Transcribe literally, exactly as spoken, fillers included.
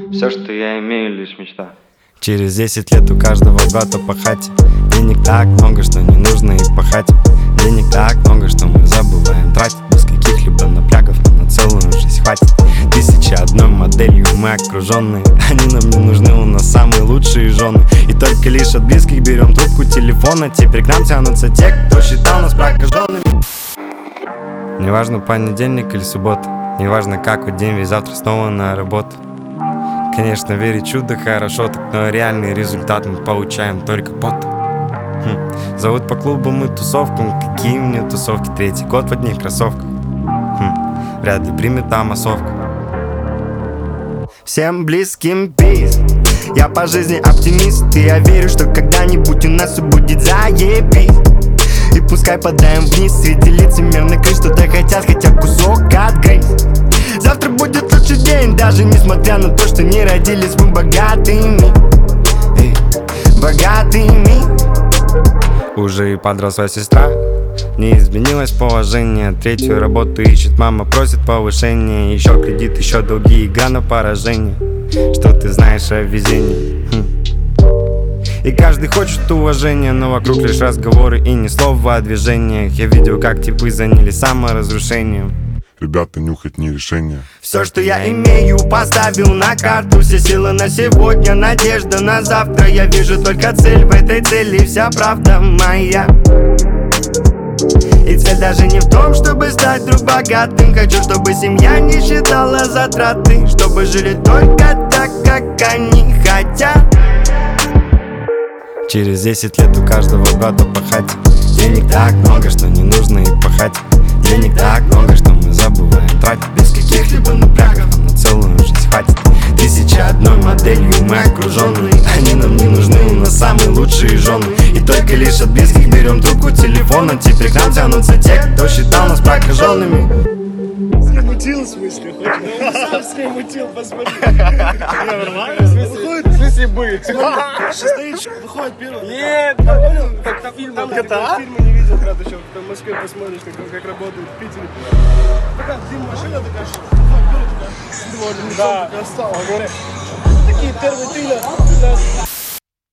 Все, что я имею, лишь мечта. Через десять лет у каждого брата по хате. Денег так много, что не нужно и пахать. Денег так много, что мы забываем тратить. Без каких-либо напрягов нам на целую жизнь хватит. Тысяча одной моделью мы окруженные. Они нам не нужны, у нас самые лучшие жены. И только лишь от близких берем трубку телефона. Теперь к нам тянутся те, кто считал нас прокаженными. Неважно, понедельник или суббота, неважно, какой день, ведь завтра снова на работу. Конечно, верить в чудо хорошо, так, но реальный результат мы получаем только потом. Хм. Зовут по клубам и тусовкам. Какие мне тусовки? Третий год в одних кроссовках. Хм. Вряд ли примет там массовка. Всем близким пиз. Я по жизни оптимист, и я верю, что когда-нибудь у нас все будет заебись. И пускай подаем вниз среди лицемерных крыш, что-то хотят, хотя кусок отгрызть. Завтра будет лучший день, даже несмотря на то, что не родились мы богатыми. Эй, богатыми. Уже и подросла сестра, не изменилось положение. Третью работу ищет, мама просит повышения. Еще кредит, еще долги, игра на поражение. Что ты знаешь о везении? Хм. И каждый хочет уважения, но вокруг лишь разговоры и ни слова о движениях. Я видел, как типы занялись саморазрушением. Ребята, нюхать не решение. Все, что я имею, поставил на карту. Все силы на сегодня, надежда на завтра. Я вижу только цель, в этой цели вся правда моя. И цель даже не в том, чтобы стать вдруг богатым. Хочу, чтобы семья не считала затраты, чтобы жили только так, как они хотят. Через десять лет у каждого брата по хате. Денег так много, что не нужно и пахать. Денег так много, что мы забываем тратить. Без каких-либо напрягов нам на целую жизнь хватит. Тысяча одной моделью мы окруженные. Они нам не нужны, у нас самые лучшие жены. И только лишь от близких берем трубку телефона. Теперь к нам тянутся те, кто считал нас прокаженными. Мутил, в смысле? Сам с мутил, посмотри. Нормально? Выходит, в смысле бы. Стоит, выходит первый. Нет, понял? Как фильм, там фильма не видел, правда, еще в Москве посмотришь, как работают в Питере. Такая дым машина, такая, выходит первый, такая, с двором, такая встала. Такие первые три.